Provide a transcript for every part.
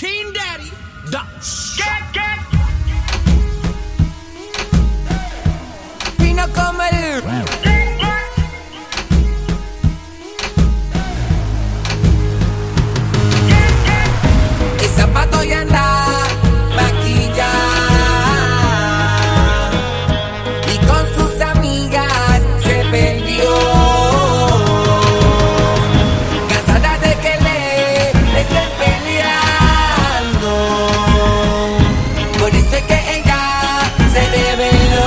King Daddy, the Vino como el y zapato y anda maquilla y con sus amigas se perdió, cansada de que le estén peleando, por eso es que ella se reveló.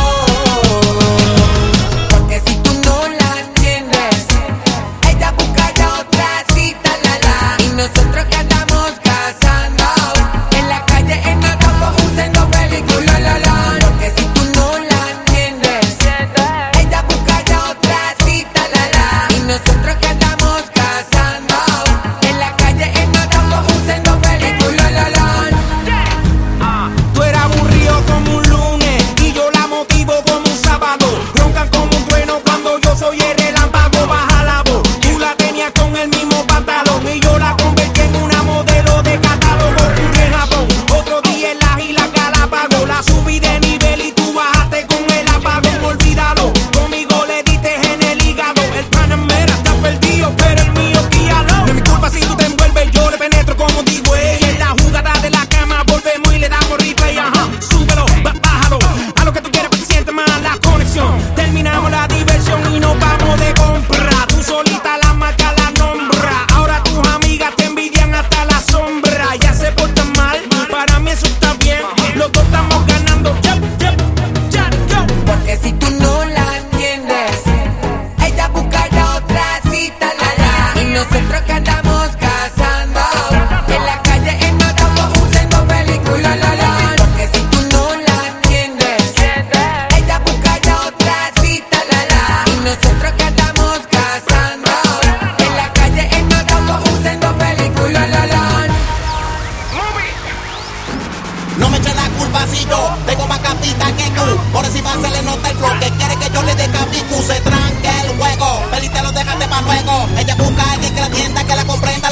Porque si tú no la entiendes, ella busca ya otra cita, y nosotros que andamos cazando en la calle en autobús haciendo película, porque si tú no la entiendes, ella busca ya otra cita, y nosotros que andamos cazando en la calle en autobús haciendo película. Tú eras aburrido como un lunes y yo la motivo como un sábado. Roncan como un trueno cuando yo soy el relámpago. Baja la voz, tú la tenías con el mismo pantalón y yo la convertí en una modelo de catálogo. Ocurrió en Japón, otro día en las Islas Galápagos. La subí de nivel y tú bajaste con el apagón. Olvídalo, conmigo le diste en el hígado. El Panamera está perdido, pero el mío guíalo. No es mi culpa si tú te envuelves, yo le penetro como digo ella. En la jugada de la cama volvemos y le damos replay, ajá. Súbelo, bájalo, a lo que tú quieres para que sientes más la conexión. Terminamos la diversión y nos vamos de compra. Tú solita la marca la nombra. Ahora tus amigas te envidian hasta la sombra. Ya se portan mal, para mí eso está bien. Los dos estamos ganando, yo. Porque si tú no la entiendes, ella busca ya otra cita, y nosotros que andamos cazando en la calle en autobús haciendo película, porque si tú no la entiendes, ella busca ya otra cita, y nosotros que andamos cazando en la calle en autobús haciendo película. No me eches la culpa si yo tengo más capita que tú. Por encima se le nota el flow, que quiere que yo le dé capicu. Se tranque el juego, Feliz te lo dejaste para luego. Ella busca a alguien que la entienda, que la comprenda.